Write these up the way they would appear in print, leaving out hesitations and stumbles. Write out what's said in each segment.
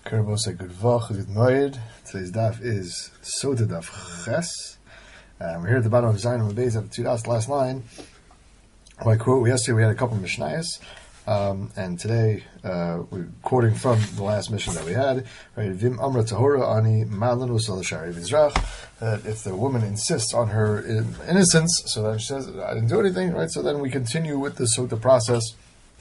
Kerabosai good vach, good moed. Today's daf is Sota daf ches. We're here at the bottom of Zayin and Beis of the Tudas, last line. I quote, yesterday we had a couple of Mishnayos, and today we're quoting from the last mission that we had, right? Vim Amra Tahora Ani Malanu Salashari Vizrach, that if the woman insists on her innocence, so then she says, I didn't do anything, right? So then we continue with the Sota process,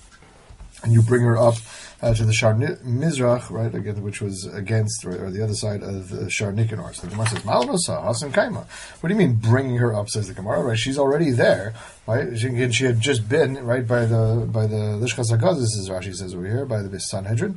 and you bring her up to the Shar Mizrach, right, again, which was against, right, or the other side of the Shar Nikanor. So the Gemara says, Malanosa, Hasan Kaima. What do you mean bringing her up, says the Gemara, right? She's already there, right? She had just been, right, by the Lishchas HaGaz, this is Rashi says over here, by the Sanhedrin.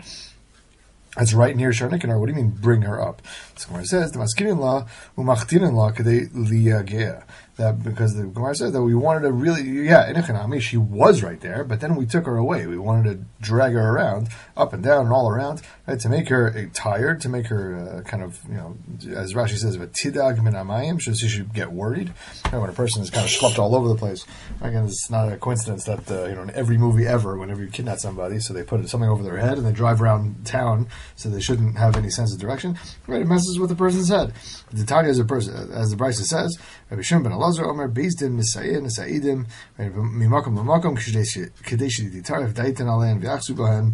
It's right near Shar Nikanor. What do you mean bring her up? The Gemara says, the Maskirin law, Umachtirin law, Kadei Liyagea. That because the Gemara says that we wanted to really, Inachanami, she was right there, but then we took her away. We wanted to drag her around, up and down and all around, right, to make her tired, to make her kind of, as Rashi says, tidag min amayim, so she should get worried. When a person is kind of schlepped all over the place. Again, it's not a coincidence that, in every movie ever, whenever you kidnap somebody, so they put something over their head and they drive around town, so they shouldn't have any sense of direction. Right, it messes with the person's head. The Tanya is a person, as the Brisa says, Rabbi Shimon ben Elazar Omer Bezdin Nisayim Nisaidim Mimakom Lamakom Kadeshi Ditarif Daitan Alen V'Achsu Bahan.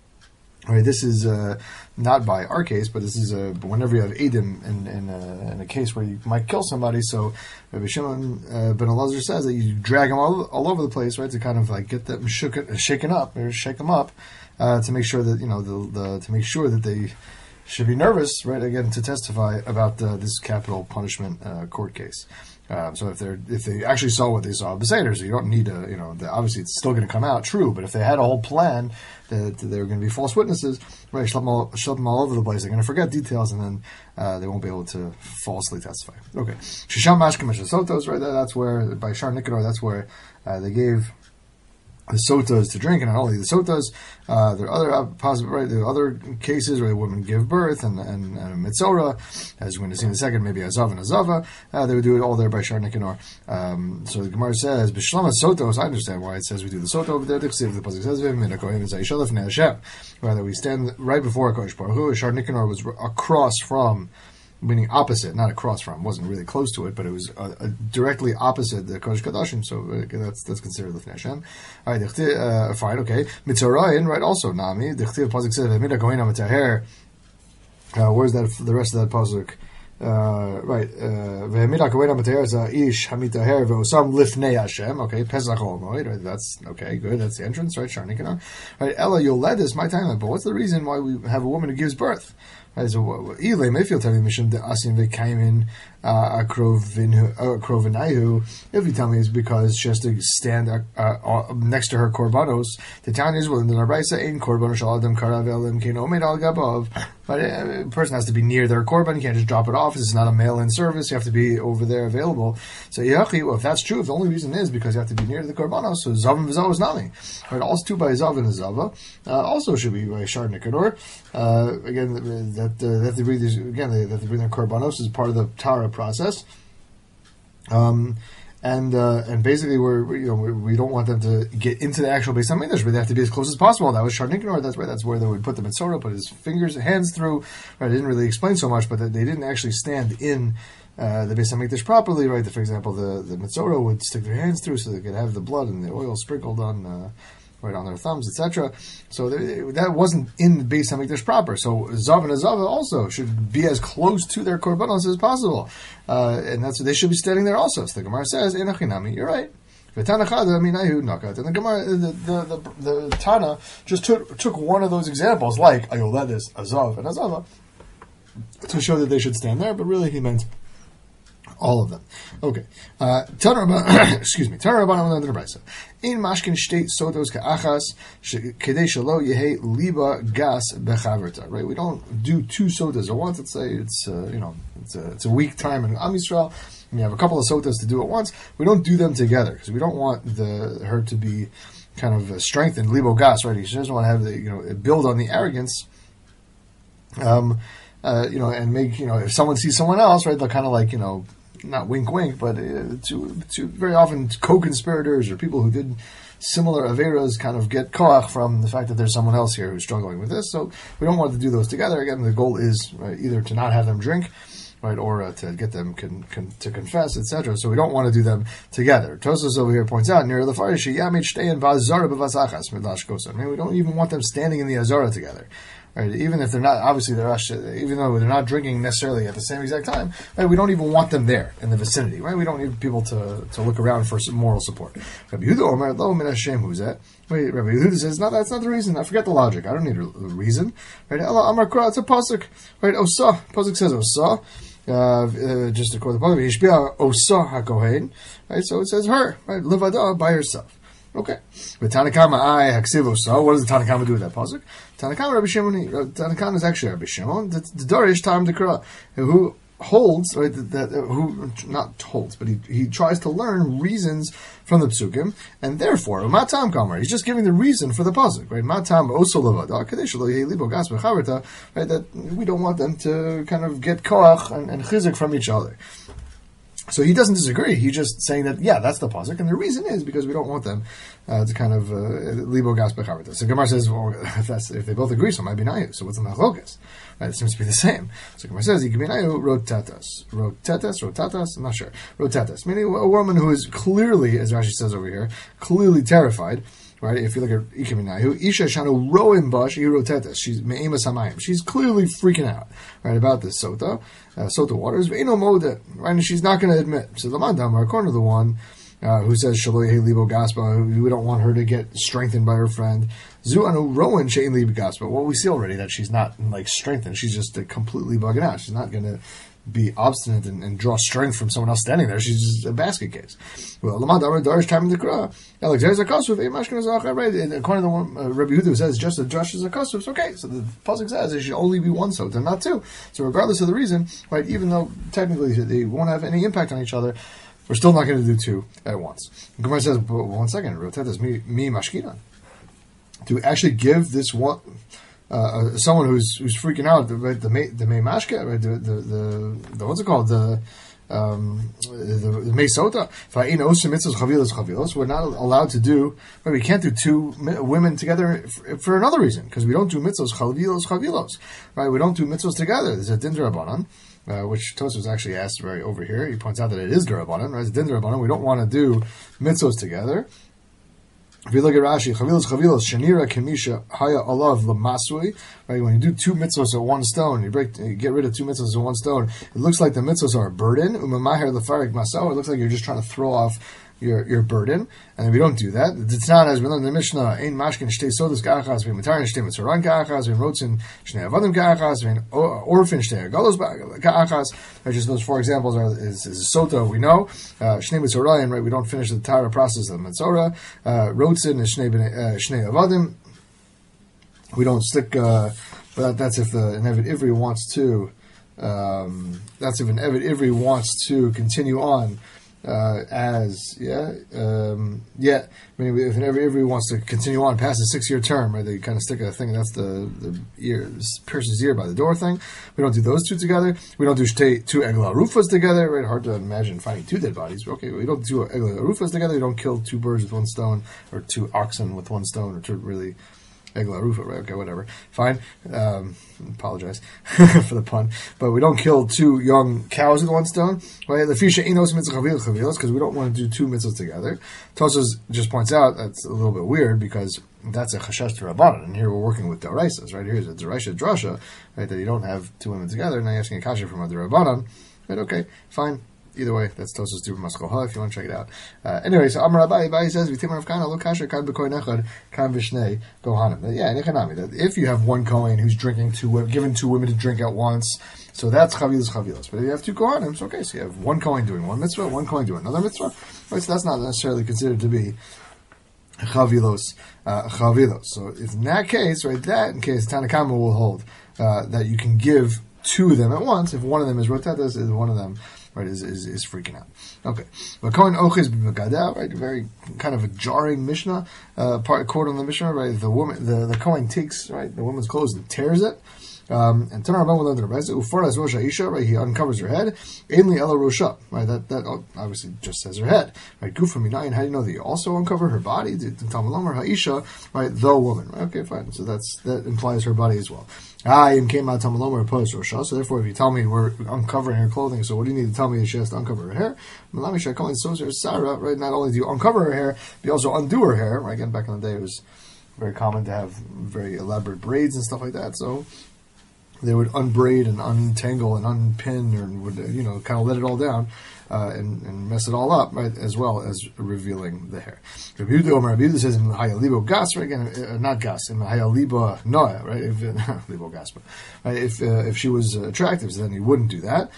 Right, this is not by our case, but this is whenever you have Edim in a case where you might kill somebody. So Rabbi Shimon ben Elazar says that you drag them all over the place, right, to kind of like get them shaken up, or shake them up, to make sure that to make sure that they should be nervous, right? Again, to testify about this capital punishment court case. So if they actually saw what they saw, Beseder, so you don't need to, obviously it's still going to come out true. But if they had a whole plan that they were going to be false witnesses, right? Shove them all over the place. They're going to forget details, and then they won't be able to falsely testify. Okay, Shisham Mashkem Sotos, right? That's where by Shar Nikanor, that's where they gave the sotas to drink, and not only the sotas, there are other possible, right? There are other cases where women give birth and mitzora, as we're going to see in a second, maybe azav and azava. They would do it all there by Shar Nikanor. So the Gemara says, "B'shlama sotos." I understand why it says we do the soto over there. The pasuk says, "Rather we stand right before Hakadosh Baruch Hu." Shar Nikanor was across from, meaning opposite, not across from, wasn't really close to it, but it was directly opposite the Kodesh Kodashim, so that's considered Lifnei Hashem. All right, fine, okay. Mitzorayin, right, also, Nami, the Chtiv Pasuk says, V'mida Kohen HaMetaher, where's that, the rest of that Pasuk? Right, V'mida Kohen HaMetaher is Ish HaMitaher V'osam Lifnei Hashem, okay, Pesach Olmoid, right, that's, okay, good, that's the entrance, right, Shar Nikanor. Right, Ella Yoledis, my time, but what's the reason why we have a woman who gives birth? Right, so if you tell me it's because she has to stand next to her korbanos, the town is willing. The Naraisa ain't korban shaladam karavelim kino made al gabav. But a person has to be near their korban. You can't just drop it off. This is not a mail-in service. You have to be over there available. So if that's true, if the only reason is because you have to be near the korbanos, so zav and v'zav is nami. Right, also too by zav and zava, also should be by Shar Nikanor. Again, they have to bring these, again, they have to bring their korbanos as part of the Tara process. And basically we don't want them to get into the actual Beis HaMikdash, but they have to be as close as possible. That was Shar Nikanor. That's where they would put the Mitzorah, put his hands through. Right, I didn't really explain so much, but they didn't actually stand in the Beis HaMikdash properly. Right, for example, the Mitzorah would stick their hands through so they could have the blood and the oil sprinkled on. Right, on their thumbs, etc. So that wasn't in the Beis HaMikdash proper. So Zav and Azava also should be as close to their korbanos as possible, and that's what they should be standing there also. So the Gemara says, "Enachinami," you're right. And the Gemara, the Tana just took one of those examples, like Ayoledis, Azav, and Azava, to show that they should stand there, but really he meant all of them. Okay. Excuse me. Tana Rabbanan under the Brisa. In Mashkin State Sotos Ka'achas Kedei Shalo Yehe Liba Gas Bechaverta. Right. We don't do two sotas at once. Let's say it's a week time in Am Yisrael, and you have a couple of sotas to do at once. We don't do them together because we don't want her to be kind of strengthened. Libo Gas. Right. She doesn't want to have build on the arrogance. And make if someone sees someone else, right, they'll kind of not wink, wink, but to very often co-conspirators or people who did similar averas kind of get koach from the fact that there's someone else here who's struggling with this. So we don't want to do those together. Again, the goal is either to not have them drink, right, or to get them to confess, etc. So we don't want to do them together. Tosfos over here points out near the farishi yamit shtein v'azara b'vasachas midash kosan. We don't even want them standing in the azara together. Right, even if they're not, obviously even though they're not drinking necessarily at the same exact time, right, we don't even want them there in the vicinity, right? We don't need people to look around for some moral support. Rabbi Yehuda Omer lo min Hashem who's that? Wait, Rabbi Yehuda says, no, that's not the reason. I forget the logic. I don't need a reason. Right? Ela Amar Kra, it's a pasuk. Right? Osa. Pasuk says Osa. Just to quote the pasuk, Yishbia Osa HaKohen. Right? So it says her. Right? Levada, by herself. Okay. But Tanakama I Haksiv Osa. What does the Tanakama do with that pasuk? Tanakama Rabbi Shimon. Tanakama is actually Rabbi Shimon. The Darish Tam Dekra, who holds, right, who not holds, but he tries to learn reasons from the psukim, and therefore, matam kamar, he's just giving the reason for the pasuk, right? Matam oso levada kadesh lo yehi libo gas bechavita, right? That we don't want them to kind of get koach and chizik from each other. So he doesn't disagree. He's just saying that, yeah, that's the pasuk, and the reason is because we don't want them to kind of libo gas bechavita. So Gemara says, well, if they both agree, so it might be nayu. So what's the machlokas? Right, it seems to be the same. So Gemara says, rotatas, I'm not sure. Rotatas, meaning a woman who is clearly, as Rashi says over here, clearly terrified. Right, if you look at Ikaminayu, Isha Shanu Roim Bash, rotatas. She's Me'ema Samayim. She's clearly freaking out, right, about this sota waters. Ve'ino Moda, right, and she's not going to admit. So the Mandam, according to the one who says Shaloi Libo Gaspa, we don't want her to get strengthened by her friend. Zuanu Rowan Shein Libo Gaspa. Well, we see already that she's not like strengthened. She's just completely bugging out. She's not going to be obstinate and draw strength from someone else standing there. She's just a basket case. Well, Darish time in the Kra. According to the one Rabbi Yehuda says just a drush is a kosuf. Okay, so the pasuk says it should only be one sota, not two. So regardless of the reason, right, even though technically they won't have any impact on each other, we're still not going to do two at once. Gemara says, but 1 second, rotetas mi mashkiran. To actually give this one someone who's freaking out, right, the meimashke, right, the what's it called, the meisota. We're not allowed to do, right, we can't do two women together for another reason, because we don't do mitzvos chavilos, right? We don't do mitzvos together. There's a din d'Rabbanan, which Tosfos actually asked right over here. He points out that it is d'Rabbanan, right? It's din d'Rabbanan. We don't want to do mitzvos together. If you look at Rashi, chavilos, shenira kemisha haya alav lamasui. Right, when you do two mitzvos at one stone, you get rid of two mitzvos at one stone. It looks like the mitzvos are a burden. Umamaher lefarik masao. It looks like you're just trying to throw off your burden, and we don't do that. It's not as we learned in the Mishnah. Ein mashkin shtei sodas ka'achas, v'in matarin shtei mitzoran ka'achas, v'in rotzin shnei avadim ka'achas, v'in orphin shtei agalos ka'achas. Just those four examples is sota. We know shnei mitzorayin. Right, we don't finish the entire process of mitzora. Rotzin is shnei avadim. We don't stick. But that's if an Eved Ivri wants to. That's if an Eved Ivri wants to continue on. I mean, if everybody wants to continue on past the 6-year term, right, they kind of stick a thing, that's the ear, pierces ear by the door thing. We don't do those two together. We don't do two Egla Rufas together, right? Hard to imagine finding two dead bodies. Okay, we don't do Egla Rufas together. We don't kill two birds with one stone, or two oxen with one stone, or two really Egla Rufa, right? Okay, whatever. Fine. Apologize for the pun. But we don't kill two young cows with one stone, right? The fisha inos mitzvah chavilos, because we don't want to do two mitzvahs together. Tosfos just points out that's a little bit weird because that's a chashash to Rabbanan, and here we're working with Daraisas, right? Here's a Daraisha drasha, right? That you don't have two women together, and now you're asking a kasha from a Rabbanan. Right? Okay, fine. Either way, that's Tosfos Dibur Maskal if you want to check it out. Anyway, so Amar Abai says, "V'timar of Kana lo kasher kan b'kohen echad kan v'shnei kohanim." Yeah, nechanami. That if you have one kohen who's drinking given two women to drink at once, so that's chavilos. But if you have two kohanim, so okay, so you have one kohen doing one mitzvah, one kohen doing another mitzvah. Right, so that's not necessarily considered to be chavilos. So if in that case, right, in case Tanakama will hold that you can give two of them at once. If one of them is rotatas, is one of them. Right, is freaking out. Okay, but Kohen Ochiz b'Gada, right, very kind of a jarring Mishnah quote on the Mishnah, right? The woman, the Kohen takes right the woman's clothes and tears it, And Tanar Rabban will learn the Rebbe. Ufaras Rosh Aisha, right? He uncovers her head. Ainli Ela Rosha, right? That obviously just says her head, right? Gufa Minayin. How do you know that you also uncover her body? Talmud Lomer Haisha, right? The woman, right? Okay, fine. So that implies her body as well. Came out Talmud Lomer opposed Rosha. So therefore, if you tell me we're uncovering her clothing, so what do you need to tell me that she has to uncover her hair? Malami Shakali Sozer Sarah, right? Not only do you uncover her hair, but you also undo her hair. Right? Again, back in the day, it was very common to have very elaborate braids and stuff like that. So they would unbraid and untangle and unpin, and would kind of let it all down and mess it all up, right? As well as revealing the hair. Rabbi Yehuda says in Hayalibo Gas, right? Again, not Gas, in Hayalibo Noah, right? Libo Gas, right? If she was attractive, so then he wouldn't do that.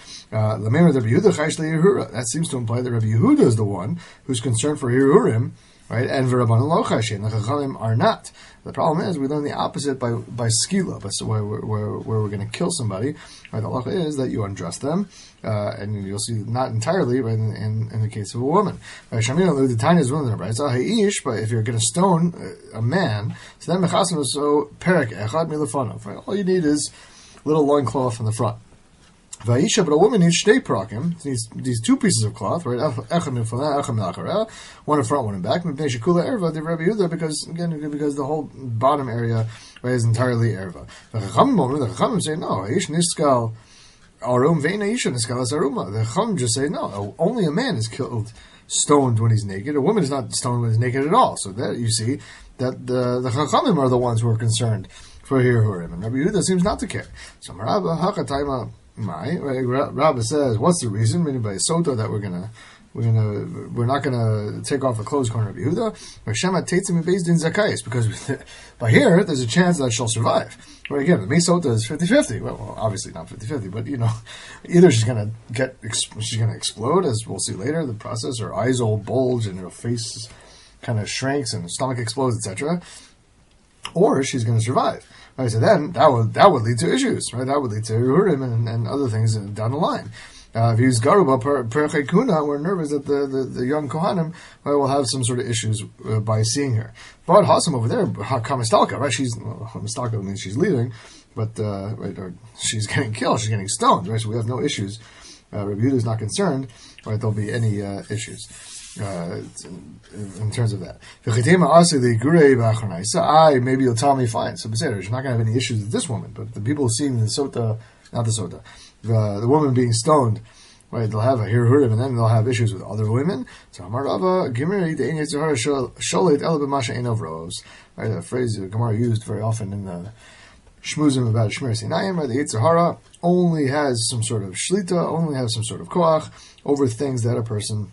That seems to imply that Rabbi Yehuda is the one who's concerned for Hirurim, right? And V'Rabbanan lo chashin, the Chachamim are not. The problem is we learn the opposite by skila, so where we're going to kill somebody. Right? The halacha is that you undress them, and you'll see not entirely, right? In the case of a woman, right? The tiny is one of them, right? So ha'ish, but if you're going to stone a man, so then mechasim so perek echad milafanov, right? All you need is a little loincloth in the front. Vaisha, but a woman needs shtei prakim, these two pieces of cloth, right? One in front, one in back. Because the whole bottom area, right, is entirely erva. The Chachamim say no. The Chachamim just say no. Only a man is killed, stoned when he's naked. A woman is not stoned when he's naked at all. So that you see that the Chachamim are the ones who are concerned for Hirurim, and Rabbi Yehuda seems not to care. So Marabba Hakataima. Rabbi says, what's the reason? Meaning by Sota that we're not gonna take off the clothes corner of Yehuda. Because by here there's a chance that she'll survive. Right, again, the Sota is 50-50. Well, obviously not 50-50, but either she's gonna explode, as we'll see later, the process, her eyes all bulge and her face kind of shrinks and her stomach explodes, etc. Or she's gonna survive. Right, so then that would lead to issues, right? That would lead to Urim and other things down the line. If you use Garuba per Chekuna, we're nervous that the young Kohanim will have some sort of issues by seeing her. But Hassam over there, Kamistalka, right? Mistalka means she's leaving, but right, or she's getting killed, she's getting stoned, right? So we have no issues. Rabbi Yehuda is not concerned, right? There'll be any issues. In terms of that, maybe you'll tell me fine. So you're not going to have any issues with this woman, but the people seeing the sota, not the sota, the woman being stoned, right? They'll have a hirurim, and then they'll have issues with other women. So Amarava Gimri the Sholet Elabamasha Enovros, right? A phrase that Gemara used very often in the Shmuzim about Shmir Sinayim, right? The Yetzer Hara only has some sort of shlita, only has some sort of koach over things that a person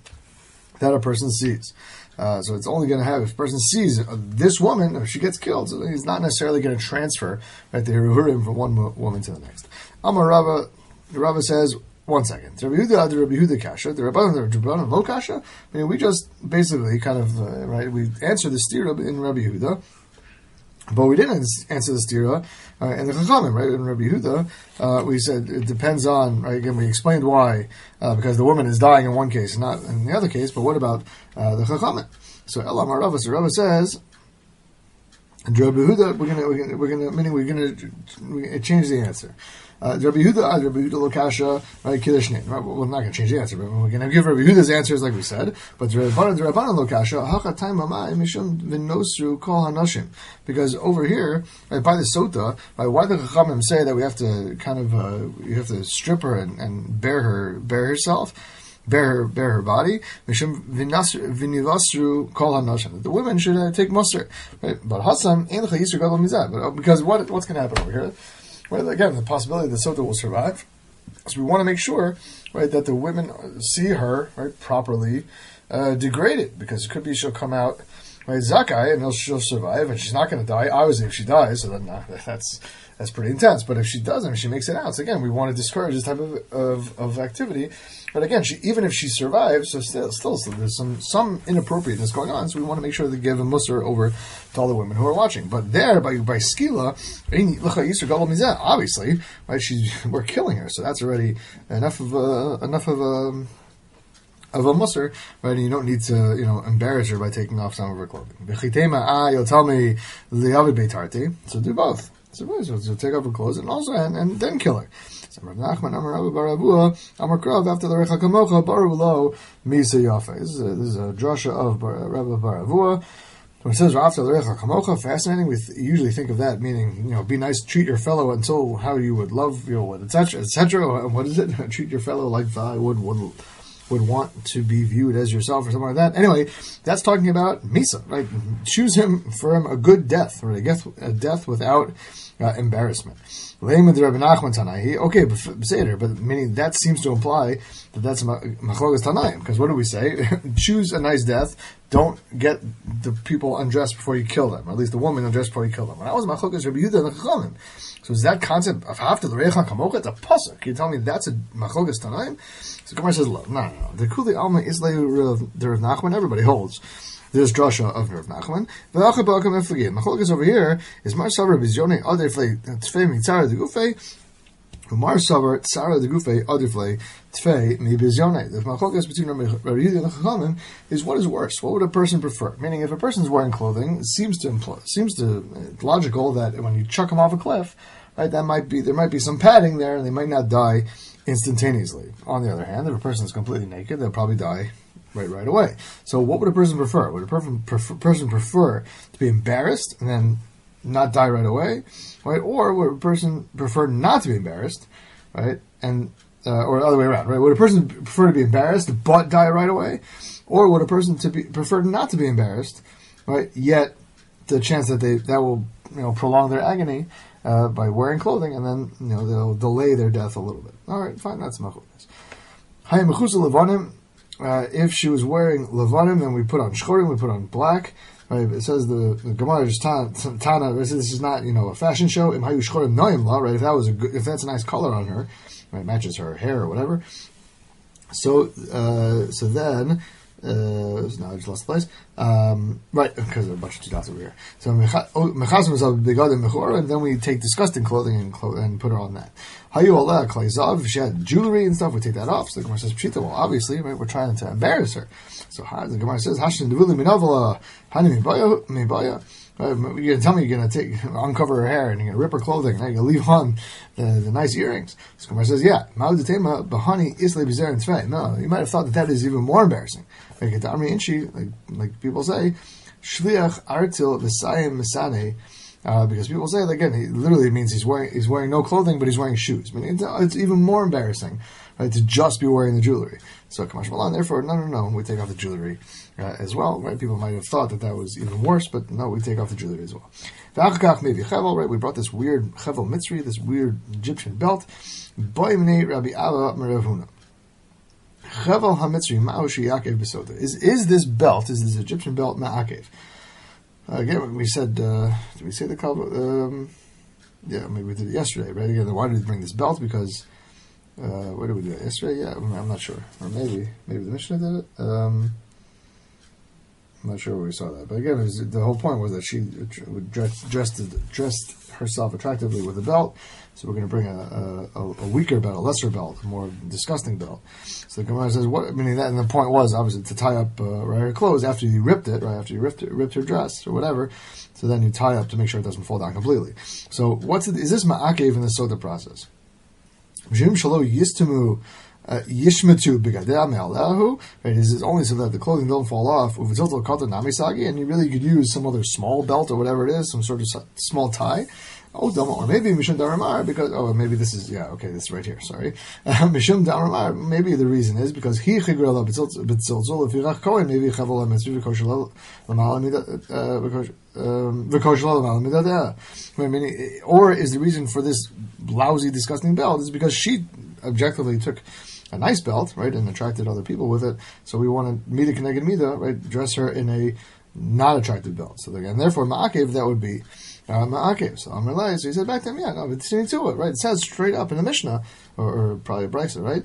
sees. So it's only going to have, if a person sees this woman, if she gets killed, so he's not necessarily going to transfer, right, the Hirurim from one woman to the next. Amar Rava says, 1 second. Rabbi Yehuda kasha, the Rabbanan lo kasha. I mean, we just basically kind of, right, we answered the stira in Rabbi Yehuda, but we didn't answer the stira in the Chachamim, right? In Rabbi Yehuda, we said it depends on, right? Again, we explained why, because the woman is dying in one case, not in the other case. But what about the Chachamim? So Elam Rava, so Rava says, Rabbi Yehuda, we're gonna change the answer. Rabbi Yehuda Lokasha, right? Kiddushin, right? We're not going to change the answer, but we're going to give Rabbi Yehuda's answers like we said. But Rabbanan Lokasha, Hakatay Mamai Mishum Vinosru Kol Hanoshim, because over here, right, by the Sota, right, why the Chachamim say that we have to kind of you have to strip her and bare herself. Bear her body. Vinivasru kol hanoshim. The women should take muster, right? But Hassam ein chayisur gadol mizah. But because what's going to happen over here? Well, again, the possibility that Sota will survive. So we want to make sure, right, that the women see her, right, properly degraded, because it could be she'll come out, right, Zakai, and she'll survive, and she's not going to die. Obviously, if she dies, so then that's pretty intense. But if she doesn't, if she makes it out, so again, we want to discourage this type of activity. But again, even if she survives, so still there's some inappropriateness going on. So we want to make sure to give a musar over to all the women who are watching. But there, by skila, obviously, right? We're killing her, so that's already enough of a musar, right? And you don't need to, embarrass her by taking off some of her clothing. You'll tell me liavid beitarte, so do both. So take off her clothes and also and then kill her. So Rav Nachman Amar Rabbi Bar Avua Amar Krav after the Recha Kamocha Baru Lo Misa Yafe. This is a drasha of Rabbi Bar Avua. When it says after the Recha Kamocha, fascinating. We usually think of that meaning, be nice, treat your fellow until how you would love, etc., etc. What is it? Treat your fellow like I would want to be viewed as yourself or something like that. Anyway, that's talking about Misa, right? Choose him for him a good death, or a death without embarrassment. Okay, but meaning that seems to imply that that's Machlokas Tanaim, because what do we say? Choose a nice death. Don't get the people undressed before you kill them, or at least the woman undressed before you kill them. When I was Machlokas Rabbi Yehuda and the Chachamim. So is that concept of Hafta l'Recha Kamocha? It's a pasuk. Can you tell me that's a Machlokas Tanaim? So Gemara says, no. The Kuli Alma Islay the Rav Nachman, everybody holds. There's drasha of Rav Nachman. Machlokas over here is Mar Savar Bizyone Adefle Tfei Mitzara de Gufei. Mar Savar Tzara de Gufei Adefle Tfei Mi Bizyone. The Machlokas between Rabbi Yehuda and the Chachamim is what is worse. What would a person prefer? Meaning, if a person's wearing clothing, it seems logical that when you chuck them off a cliff, right, there might be some padding there, and they might not die instantaneously. On the other hand, if a person is completely naked, they'll probably die right away. So what would a person prefer? Would a person prefer to be embarrassed and then not die right away, right? Or would a person prefer not to be embarrassed, right? And or the other way around, right? Would a person prefer to be embarrassed but die right away, or would a person prefer not to be embarrassed, right? Yet the chance that that will prolong their agony by wearing clothing, and then they'll delay their death a little bit. All right, fine, that's machlokas. Hayim mechusa levanim. If she was wearing levanim, then we put on shchorim, we put on black. Right? It says the Gemara is Tana. This is not a fashion show. Im hayu shchorim noim la. Right? If that's a nice color on her, right, matches her hair or whatever. So then. Now I just lost the place. Right, because there are a bunch of two dots over here. So mechazim is a begadim mechora, and then we take disgusting clothing and put her on that. Hayu aleh kleizav. If she had jewelry and stuff, we take that off. So the Gemara says pshita. Well, obviously, right, we're trying to embarrass her. So the Gemara says hashin devuli minavala hani mibaya. You're going to tell me you're going to uncover her hair and you're going to rip her clothing and you're going to leave on the nice earrings. So Gemara says, yeah, no, you might have thought that is even more embarrassing. Like people say, shliach artil v'sayim misane, because people say, again, he literally means he's wearing no clothing, but he's wearing shoes. I mean, it's even more embarrassing, right, to just be wearing the jewelry. So Kamash Malan, therefore, no, we take off the jewelry as well, right? People might have thought that was even worse, but no, we take off the jewelry as well. Right? We brought this weird chevel mitzri, this weird Egyptian belt. Rabbi Abba Meravuna. Chevel hamitzri ma'oshi Yaakov besoda. Is this Egyptian belt ma'akev? Again, we said, did we say the kavod? Yeah, maybe we did it yesterday, right? Again, why did we bring this belt? Because where did we do it? Yesterday? Yeah, I'm not sure. Or maybe the Mishnah did it. I'm not sure where we saw that. But again, the whole point was that she dressed herself attractively with a belt. So we're going to bring a weaker belt, a lesser belt, a more disgusting belt. So the Gemara says, what? I mean, that, and the point was obviously to tie up her clothes after you ripped it, right? After you ripped her dress or whatever. So then you tie up to make sure it doesn't fall down completely. So is this ma'akev in the soda process? Yishmatu bigadeh me'alahu. Right, is it only so that the clothing don't fall off? And you really could use some other small belt or whatever it is, some sort of small tie. Or maybe Mishum Daramar, because maybe this is this is right here. Sorry, Mishum Daramar. Maybe the reason is because he chigrela b'tzilzul if Yirach Kohen maybe chavel mitzvah v'koshel l'mal. Or is the reason for this lousy, disgusting belt is because she objectively took a nice belt, right, and attracted other people with it. So we want to mida keneged mida, right, dress her in a not attractive belt. So again, therefore ma'akev, that would be ma'akev. So Amar, so he said back to him, but it's to it, right? It says straight up in the Mishnah, or probably a Brisa, right?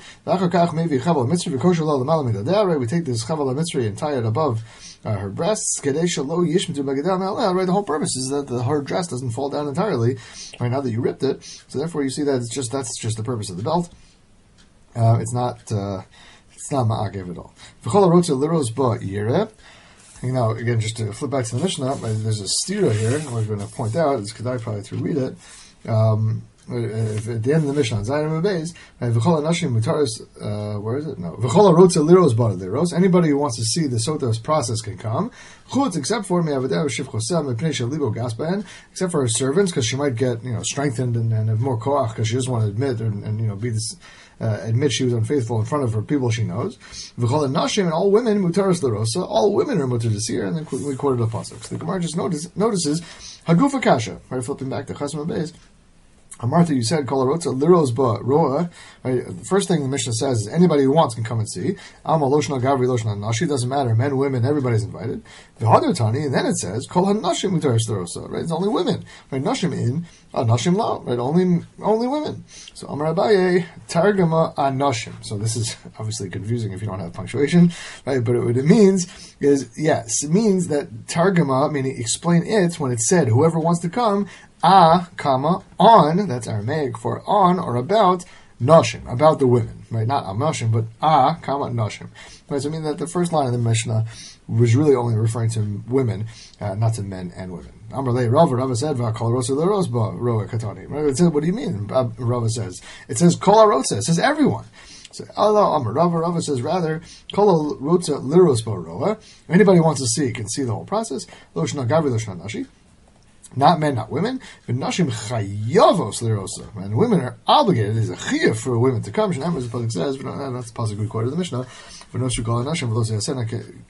Right? We take this chaval mitzri and tie it above her breasts. Right? The whole purpose is that her dress doesn't fall down entirely, right? Now that you ripped it, so therefore you see that that's just the purpose of the belt. It's not ma'akev at all. Again, just to flip back to the Mishnah, there's a stira here, we're going to point out, it's Kedai probably to read it. At the end of the Mishnah, Zayin Beis, v'chol anashim mutaris. Where is it? No, v'chol arotza liros bar liros. Anybody who wants to see the sota's process can come. Chutz, except for me'avadah v'shif chosam mepnei shalibo gasbahen, except for her servants, because she might get strengthened and have more koach because she doesn't want to admit and be this. Admit she was unfaithful in front of her people she knows. V'chol anashim, and all women mutaris lirosa. All women are mutar to see her, and then we quoted a pasuk. So the Gemara just notices hagufa kasha. Right, flipping back to Chasam Beis. Martha, you said kol arotza liros ba roa. Right, the first thing the Mishnah says is anybody who wants can come and see. Alma loshna gavri loshna nashi, doesn't matter, men, women, everybody's invited. V'hadar tani, and then it says kol hanashim mutaris lirosa. Right, it's only women. Right, nashim in, nashim la. Right, only women. So Amar Abaye targama anashim. So this is obviously confusing if you don't have punctuation. Right, but what it means is it means that targama, meaning explain it when it said whoever wants to come. On, that's Aramaic for on or about nashim, about the women, right? Not nashim, but nashim. Right, so I mean that the first line of the Mishnah was really only referring to women, not to men and women. Amrlei Rava said, "Kol arotza liros ba roa katani." Right? It says, what do you mean? Rava says, it says kol arotza. It says everyone. So Allah Amar Rava says rather kol arotza liros ba roa. Anybody who wants to see can see the whole process. Loshna gavri loshna nashi. Not men, not women. But nashim chayavos lirosa. And women are obligated. There's a chiyuv for women to come. Shnei, as the pasuk says, that's the pasuk we quoted in the Mishnah. But no shukal nashim v'lo seyasena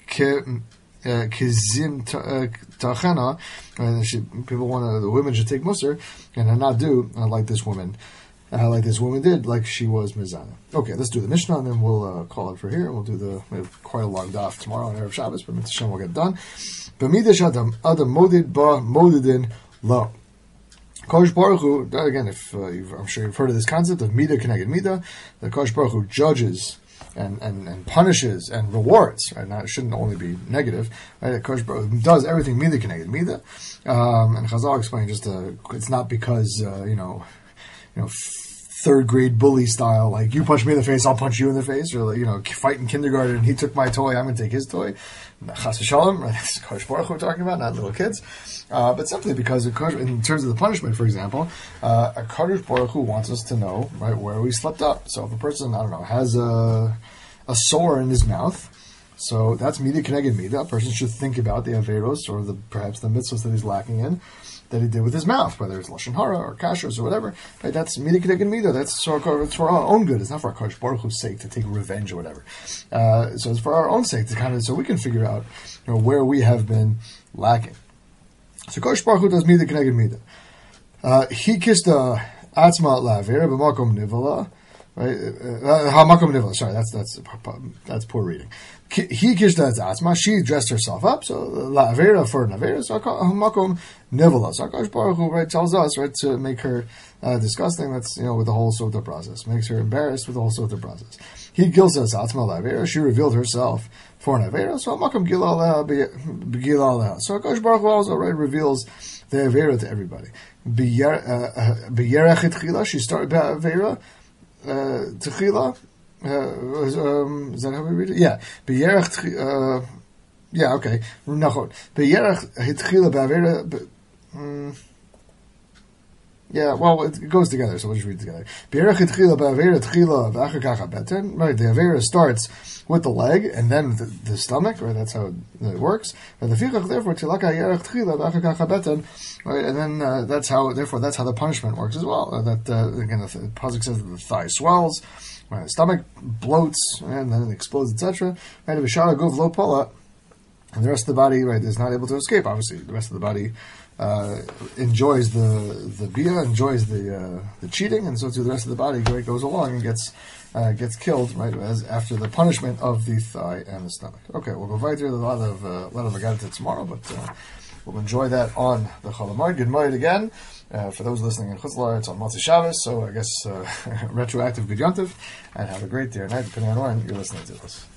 kizim tachena. People want the women should take musar and not do like this woman. Like this woman did, like she was mizana. Okay, let's do the Mishnah, and then we'll call it for here. We have quite a long daf tomorrow on Erev Shabbos, but Mitzvah Shem will get done. B'midash adam modid ba modidin lo. Kodesh Baruch Hu, again, I'm sure you've heard of this concept of midah keneged midah, that Kodesh Baruch Hu judges and punishes and rewards. Right? Now, it shouldn't only be negative. Right? Kodesh Baruch Hu does everything midah keneged midah, and Chazal explained it's not because third grade bully style, like you punch me in the face, I'll punch you in the face, or fight in kindergarten, he took my toy, I'm going to take his toy. Chas v'shalom, right? That's Kodesh Baruch Hu we're talking about, not little kids. But simply because in terms of the punishment, for example, a Kodesh Baruch Hu wants us to know right where we slipped up. So if a person, has a sore in his mouth, so that's midah keneged midah. A person should think about the averos or perhaps the mitzvahs that he's lacking in, that he did with his mouth, whether it's lashon hara or kashrus or whatever. Right? That's midah keneged midah. That's for our own good. It's not for our Kodesh Baruch Hu's sake to take revenge or whatever. So it's for our own sake to so we can figure out where we have been lacking. So Kodesh Baruch Hu does midah keneged midah. He kissed atzma la'avera b'makom nivala. Right? Hamakom nivala. Sorry, that's poor reading. He kishta atzma. She dressed herself up. So la'avera for an avera. So hamakom nivala. So Kodesh Baruch Hu tells us to make her disgusting. That's with the whole sota process. Makes her embarrassed with the whole sota process. He kills us atzma la'avera. She revealed herself for an avera. So hamakom gila aleha. So Kodesh Baruch Hu also reveals the avera to everybody. B'yerech etchila. She started ba'avera. Techila, is that how we read it? Yeah. B'yerech, yeah, okay. Nachon. B'yerech hitchila ba'avera, yeah, well, it goes together, so we'll just read it together. B'yerech hitchila ba'avera techila v'achar kacha beten. Right, the avera starts with the leg and then the stomach, right? That's how it works. And the fichach, therefore, tilaka yerech techila v'achar kacha beten. Right, and then that's how the punishment works as well. Again, the pasuk says that the thigh swells, right, the stomach bloats, and then it explodes, etc. Right, if a shara gov lo pala, and the rest of the body, right, is not able to escape. Obviously, the rest of the body enjoys the bia, enjoys the cheating, and so too the rest of the body goes along and gets killed, right, after the punishment of the thigh and the stomach. Okay, we'll go right through a lot of Agadita tomorrow, but we'll enjoy that on the Chol Hamoed. Good morning again. For those listening in Chutz La'aretz, it's on Motzei Shabbos, so I guess retroactive Good Yontiv, and have a great day or night, depending on when you're listening to this.